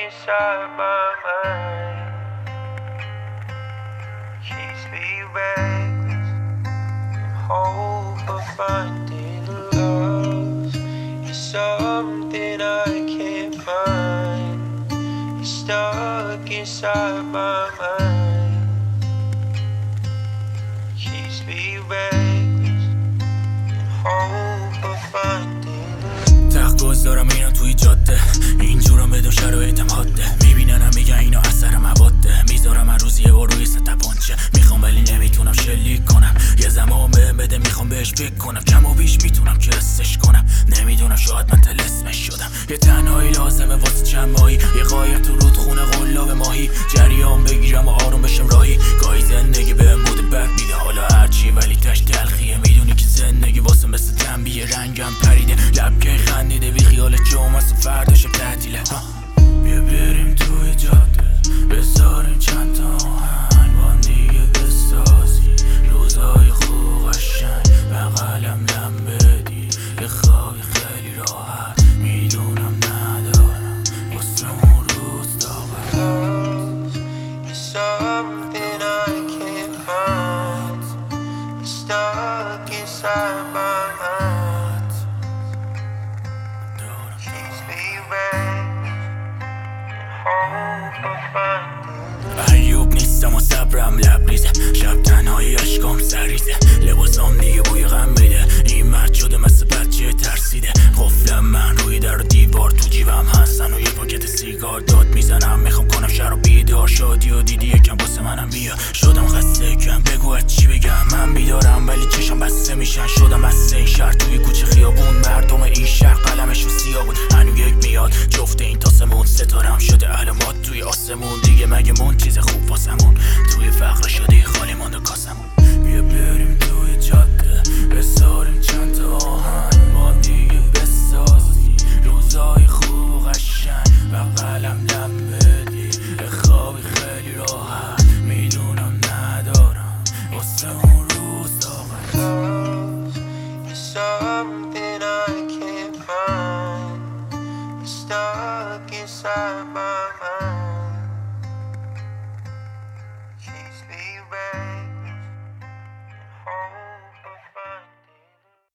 inside my mind keeps me reckless in hope of finding love. It's something I can't find. It's stuck inside my mind. Keeps me reckless in hope of finding love. تخت اینو توی جاده اینجورم بدون شرایطم حاده میبیننم میگن اینو اثر مواده میذارم هر روز یه بار روی سطح پنچه میخوام ولی نمیتونم شلیک کنم یه زمان بهم بده میخوام بهش فکر کنم کم و بیش میتونم که حسش کنم نمیدونم شاید من طلسمش شدم یه تنهایی لازمه واسه چند ماهی یه قایق تو رودخونه قلاب ماهی جریان بگیرم و آروم بشم راهی گاهی زندگی بهم بود بد میده حالا هرچی ولی تش تلخیه میدونی که زندگی واسه مثل تنبیه رنگم پریده لبکه خندیده بی خیال جمعه فرداشم تعطیله بیا بریم توی جاده بذاریم چند تا آهنگ با دیگه بسازی روزای خوب قشنگ بغلم لم بدی یه خوابی خیلی راحت میدونم ندارم واسه اون روز داغم It's something I can't find. It's stuck inside my mind. Keeps me reckless in hope of finding. ایوب نیستم و صبرم لبریزه شب تنهایی اشکام سریزه لباسام دیگه بوی غم میده این مرد شده مثل بچه ترسیده قفلم من روی در و دیوار تو جیبم هستن و یه پاکت سیگار داد میزنم میخوام کنم شهر و بیدار شادی و دیدی یکم واسه منم بیا شدم خسته کم بگو از چی بگم من بیدارم ولی چشم بسته میشن شدم بسته این شهر توی کوچه خیابون مردم این شهر قلمشون سیاه بود هنو یک میاد جفت این تاسمون ستارم شده علامات توی آسمون دیگه مگه مون چیز خوب واسمون توی